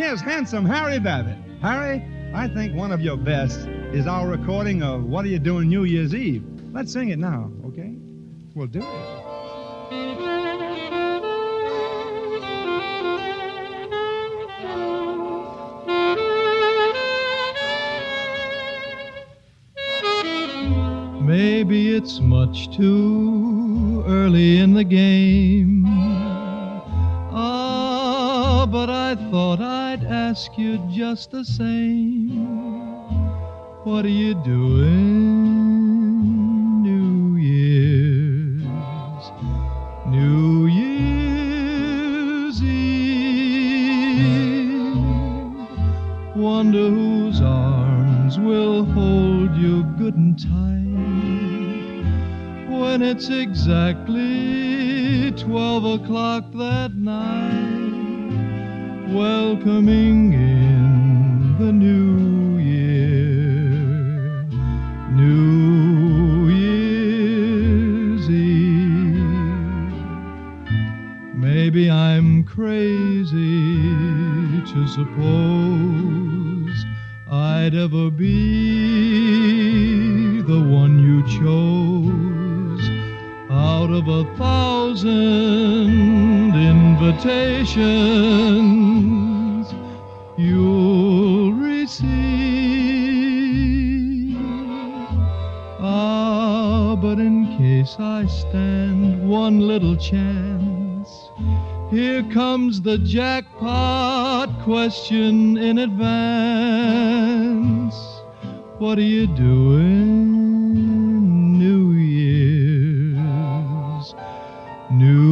here's handsome Harry Babbitt. Harry, I think one of your best is our recording of What Are You Doing New Year's Eve. Let's sing it now, okay? We'll do it. Maybe it's much too early in the game. But I thought I'd ask you just the same. What are you doing New Year's Eve? Wonder whose arms will hold you good and tight when it's exactly 12 o'clock that night. Welcoming in the new year, New Year's Eve. Maybe I'm crazy to suppose I'd ever be the one you chose out of 1,000 invitations you'll receive. But in case I stand one little chance, here comes the jackpot question in advance. What are you doing New Year's? New